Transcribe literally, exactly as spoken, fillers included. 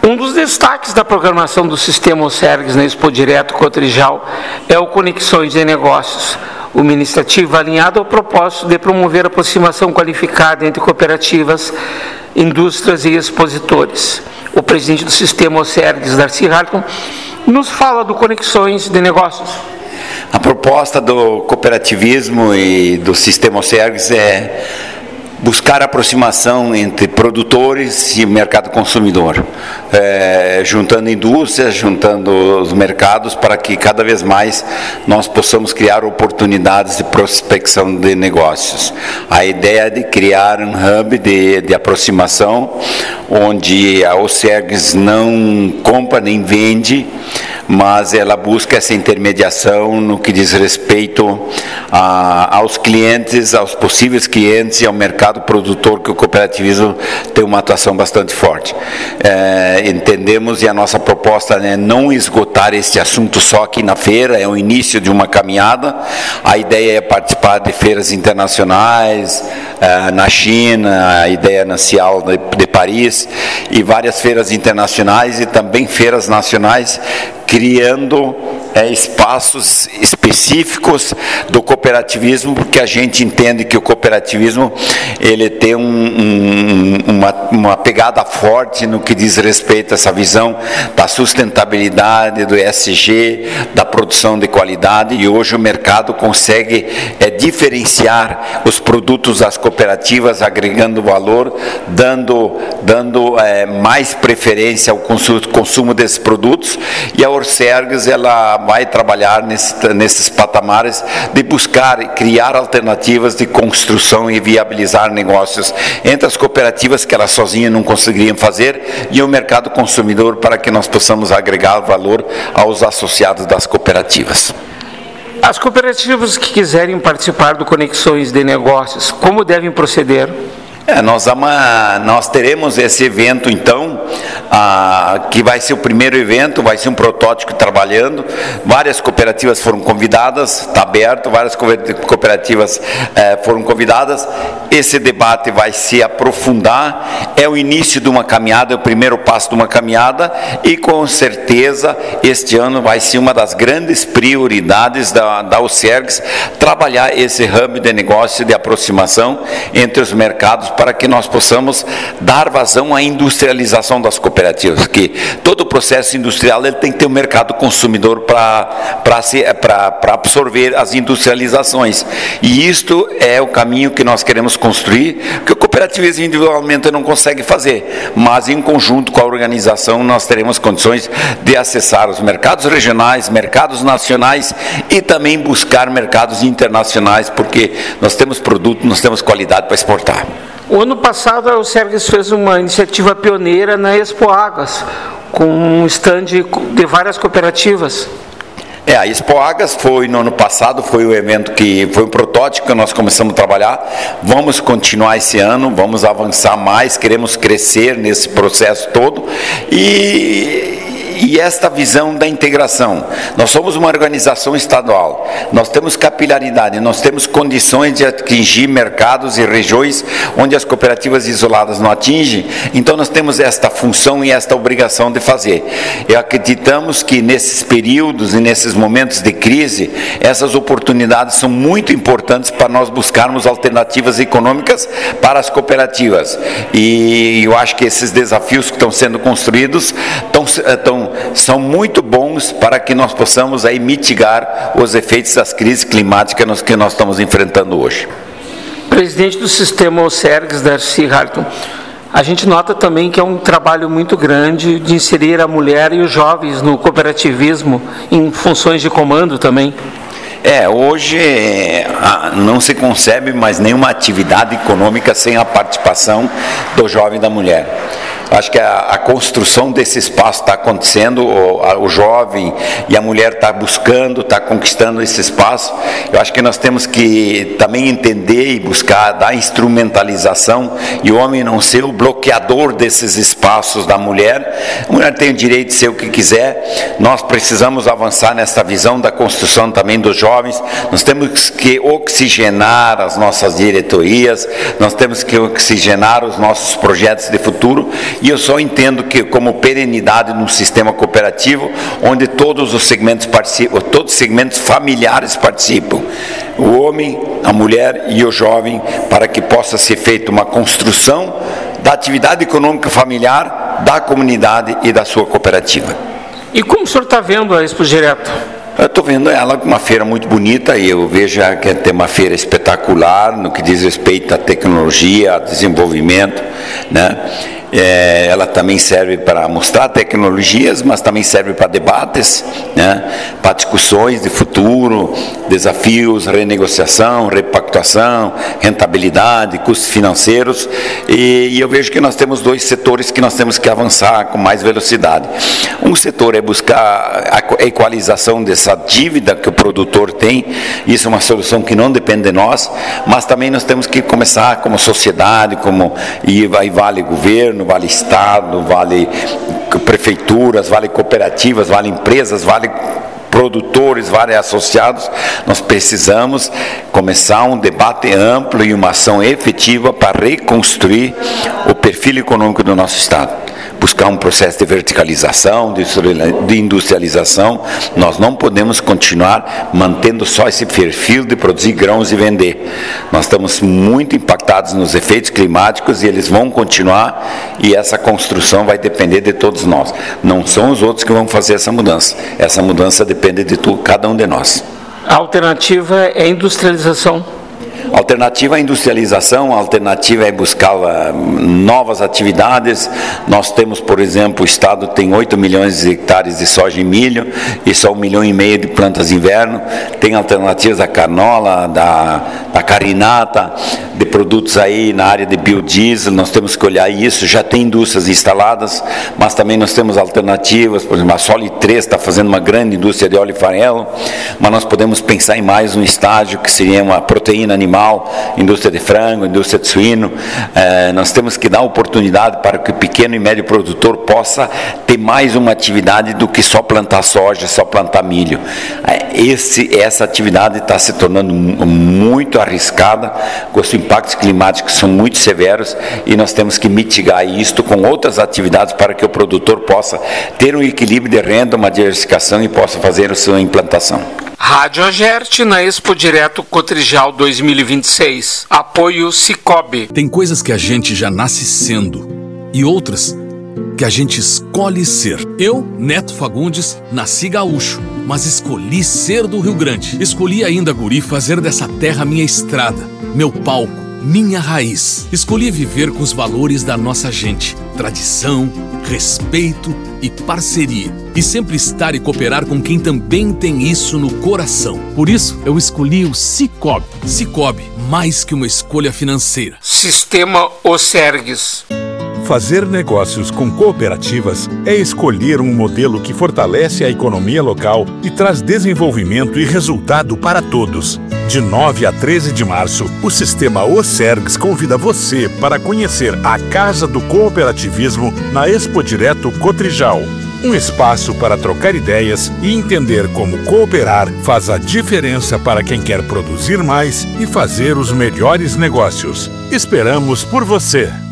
Um dos destaques da programação do Sistema OCERGS na Expo Direto Cotrijal é o Conexões de Negócios, uma iniciativa alinhada ao propósito de promover a aproximação qualificada entre cooperativas, indústrias e expositores. O presidente do Sistema OCERGS, Darcy Harton, nos fala do Conexões de Negócios. A proposta do cooperativismo e do Sistema OCERGS é buscar aproximação entre produtores e mercado consumidor, é, juntando indústrias, juntando os mercados para que cada vez mais nós possamos criar oportunidades de prospecção de negócios. A ideia é de criar um hub de, de aproximação, onde a OCERGS não compra nem vende, mas ela busca essa intermediação no que diz respeito a, aos clientes, aos possíveis clientes e ao mercado produtor, que o cooperativismo tem uma atuação bastante forte. É, entendemos, e a nossa proposta é não esgotar este assunto só aqui na feira, é o início de uma caminhada. A ideia é participar de feiras internacionais, é, na China, a ideia nacional de, de Paris, e várias feiras internacionais e também feiras nacionais, criando é, espaços específicos do cooperativismo, porque a gente entende que o cooperativismo ele tem um, um, uma, uma pegada forte no que diz respeito a essa visão da sustentabilidade, do E S G, da produção de qualidade, e hoje o mercado consegue é, diferenciar os produtos das cooperativas, agregando valor, dando, dando é, mais preferência ao consumo, consumo desses produtos, e a OCERGS ela vai trabalhar nesse, nesses patamares de buscar e criar alternativas de construção e viabilizar negócios entre as cooperativas que elas sozinhas não conseguiriam fazer e o mercado consumidor, para que nós possamos agregar valor aos associados das cooperativas. As cooperativas que quiserem participar do Conexões de Negócios, como devem proceder? É, nós, ama, nós teremos esse evento, então, ah, que vai ser o primeiro evento, vai ser um protótipo trabalhando. Várias cooperativas foram convidadas, está aberto, várias cooperativas eh, foram convidadas. Esse debate vai se aprofundar, é o início de uma caminhada, é o primeiro passo de uma caminhada, e com certeza este ano vai ser uma das grandes prioridades da, da OCERGS, trabalhar esse hub de negócio de aproximação entre os mercados, para que nós possamos dar vazão à industrialização das cooperativas, que todo o processo industrial ele tem que ter um mercado consumidor para para absorver as industrializações, e isto é o caminho que nós queremos construir, que o cooperativismo individualmente não consegue fazer, mas em conjunto com a organização nós teremos condições de acessar os mercados regionais, mercados nacionais e também buscar mercados internacionais, porque nós temos produto, nós temos qualidade para exportar. O ano passado, a OCERGS fez uma iniciativa pioneira na Expo Águas, com um stand de várias cooperativas. É, a Expo Águas foi, no ano passado, foi o evento que foi um protótipo que nós começamos a trabalhar. Vamos continuar esse ano, vamos avançar mais, queremos crescer nesse processo todo. E... E esta visão da integração, nós somos uma organização estadual, nós temos capilaridade, nós temos condições de atingir mercados e regiões onde as cooperativas isoladas não atingem, então nós temos esta função e esta obrigação de fazer. E acreditamos que nesses períodos e nesses momentos de crise, essas oportunidades são muito importantes para nós buscarmos alternativas econômicas para as cooperativas. E eu acho que esses desafios que estão sendo construídos estão, estão são muito bons para que nós possamos aí mitigar os efeitos das crises climáticas que nós estamos enfrentando hoje. Presidente do Sistema OCERGS, Darcy Harton, a gente nota também que é um trabalho muito grande de inserir a mulher e os jovens no cooperativismo em funções de comando também. É, hoje não se concebe mais nenhuma atividade econômica sem a participação do jovem e da mulher. Acho que a, a construção desse espaço está acontecendo, o, a, o jovem e a mulher está buscando, está conquistando esse espaço. Eu acho que nós temos que também entender e buscar da instrumentalização, e o homem não ser o bloqueador desses espaços da mulher. A mulher tem o direito de ser o que quiser. Nós precisamos avançar nessa visão da construção também dos jovens. Nós temos que oxigenar as nossas diretorias, nós temos que oxigenar os nossos projetos de futuro, e eu só entendo que como perenidade no sistema cooperativo, onde todos os segmentos participam, todos os segmentos familiares participam, o homem, a mulher e o jovem, para que possa ser feita uma construção da atividade econômica familiar, da comunidade e da sua cooperativa. E como o senhor está vendo a Expo Direto? Eu estou vendo ela com uma feira muito bonita e eu vejo que tem uma feira espetacular no que diz respeito à tecnologia, a desenvolvimento, né? É, ela também serve para mostrar tecnologias, mas também serve para debates, né? Para discussões de futuro, desafios, renegociação, repactuação, rentabilidade, custos financeiros, e, e eu vejo que nós temos dois setores que nós temos que avançar com mais velocidade. Um setor é buscar a equalização dessa dívida que o produtor tem, isso é uma solução que não depende de nós, mas também nós temos que começar como sociedade, como, e vai, vale governo, vale Estado, vale prefeituras, vale cooperativas, vale empresas, vale produtores, vale associados. Nós precisamos começar um debate amplo e uma ação efetiva para reconstruir o perfil econômico do nosso Estado. Buscar um processo de verticalização, de industrialização. Nós não podemos continuar mantendo só esse perfil de produzir grãos e vender. Nós estamos muito impactados nos efeitos climáticos e eles vão continuar, e essa construção vai depender de todos nós. Não são os outros que vão fazer essa mudança. Essa mudança depende de tu, cada um de nós. A alternativa é a industrialização. A alternativa à industrialização, a alternativa é buscar uh, novas atividades. Nós temos, por exemplo, o Estado tem oito milhões de hectares de soja e milho e só um milhão e meio de plantas de inverno. Tem alternativas da canola, da, da carinata, de produtos aí na área de biodiesel. Nós temos que olhar isso. Já tem indústrias instaladas, mas também nós temos alternativas. Por exemplo, a Soli três está fazendo uma grande indústria de óleo e farelo, mas nós podemos pensar em mais um estágio que seria uma proteína animal, indústria de frango, indústria de suíno. Eh, nós temos que dar oportunidade para que o pequeno e médio produtor possa ter mais uma atividade do que só plantar soja, só plantar milho. Eh, esse, essa atividade está se tornando muito arriscada, com os impactos climáticos que são muito severos, e nós temos que mitigar isto com outras atividades para que o produtor possa ter um equilíbrio de renda, uma diversificação e possa fazer a sua implantação. Rádio Agerte na Expo Direto Cotrijal dois mil e vinte e seis. Apoio Cicobi. Tem coisas que a gente já nasce sendo e outras que a gente escolhe ser. Eu, Neto Fagundes, nasci gaúcho, mas escolhi ser do Rio Grande. Escolhi ainda, guri, fazer dessa terra minha estrada, meu palco, minha raiz. Escolhi viver com os valores da nossa gente, tradição, respeito e parceria. E sempre estar e cooperar com quem também tem isso no coração. Por isso, eu escolhi o Cicobi. Cicobi, mais que uma escolha financeira. Sistema Osergues. Fazer negócios com cooperativas é escolher um modelo que fortalece a economia local e traz desenvolvimento e resultado para todos. De nove a treze de março, o Sistema Osergues convida você para conhecer a Casa do Cooperativismo na Expo Direto Cotrijal. Um espaço para trocar ideias e entender como cooperar faz a diferença para quem quer produzir mais e fazer os melhores negócios. Esperamos por você!